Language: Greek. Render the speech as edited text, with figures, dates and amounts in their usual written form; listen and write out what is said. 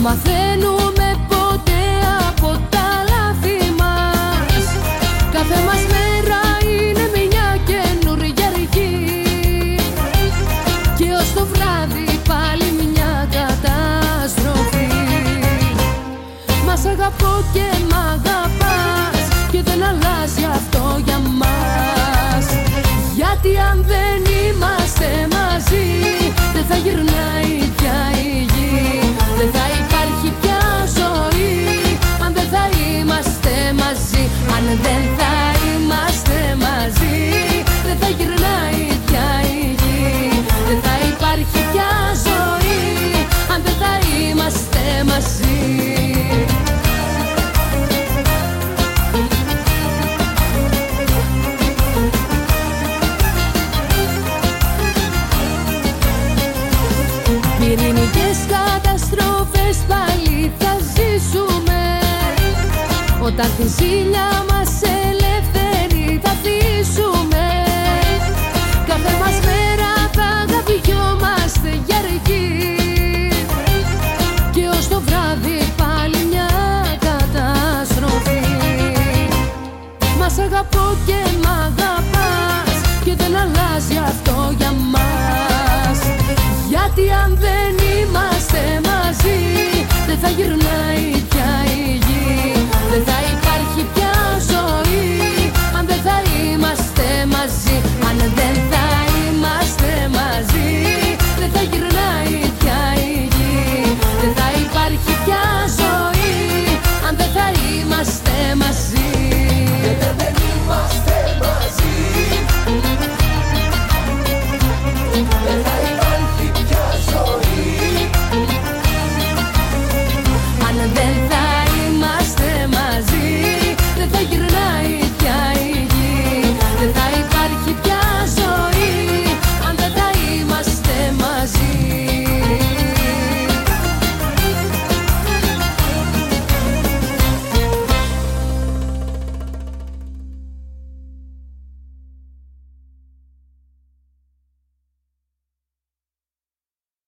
μαθαίνουμε ποτέ από τα λάθη μας. Κάθε μας μέρα είναι μια καινούργια αρχή, και ως το βράδυ πάλι μια καταστροφή. Μας αγαπώ και μ' αγαπάς, και δεν αλλάζει αυτό για μας. Γιατί αν δεν είμαστε μαζί, δεν θα γυρνάει πια η γη. Δεν θα υπάρχει πια ζωή, αν δεν θα είμαστε μαζί. Αν δεν θα είμαστε μαζί, δεν θα γυρνάει πια η γη. Δεν θα υπάρχει πια ζωή, αν δεν θα είμαστε μαζί. Πυρηνικές καταστροφές πάλι θα ζήσουμε, όταν τη ζήλια μας ελεύθερη θα αφήσουμε. Κάθε μας μέρα θα αγαπιόμαστε για αρχή, και ως το βράδυ πάλι μια καταστροφή. Μας αγαπώ και